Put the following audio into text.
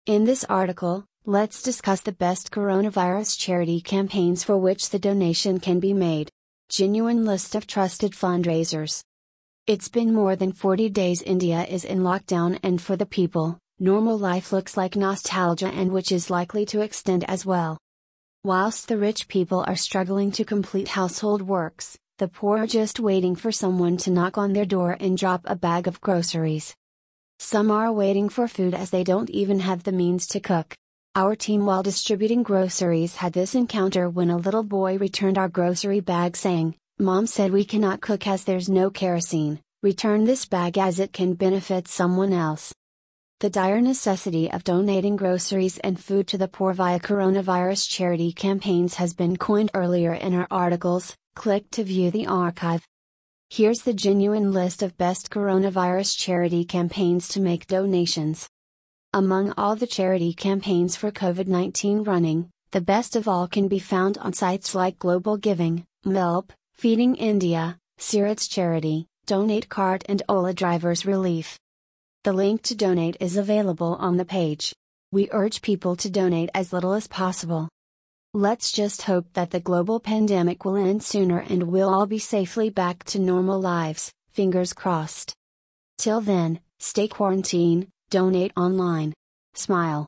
In this article, let's discuss the best coronavirus charity campaigns for which the donation can be made. Genuine list of trusted fundraisers. It's been more than 40 days India is in lockdown, and for the people, normal life looks like nostalgia, and which is likely to extend as well. Whilst the rich people are struggling to complete household works, the poor are just waiting for someone to knock on their door and drop a bag of groceries. Some are waiting for food as they don't even have the means to cook. Our team, while distributing groceries, had this encounter when a little boy returned our grocery bag saying, "Mom said we cannot cook as there's no kerosene, return this bag as it can benefit someone else." The dire necessity of donating groceries and food to the poor via coronavirus charity campaigns has been coined earlier in our articles. Click to view the archive. Here's the genuine list of best coronavirus charity campaigns to make donations. Among all the charity campaigns for COVID-19 running, the best of all can be found on sites like Global Giving, Melp, Feeding India, Seerats Charity, Donate Cart, and Ola Drivers Relief. The link to donate is available on the page. We urge people to donate as little as possible. Let's just hope that the global pandemic will end sooner and we'll all be safely back to normal lives, fingers crossed. Till then, stay quarantined, donate online. Smile.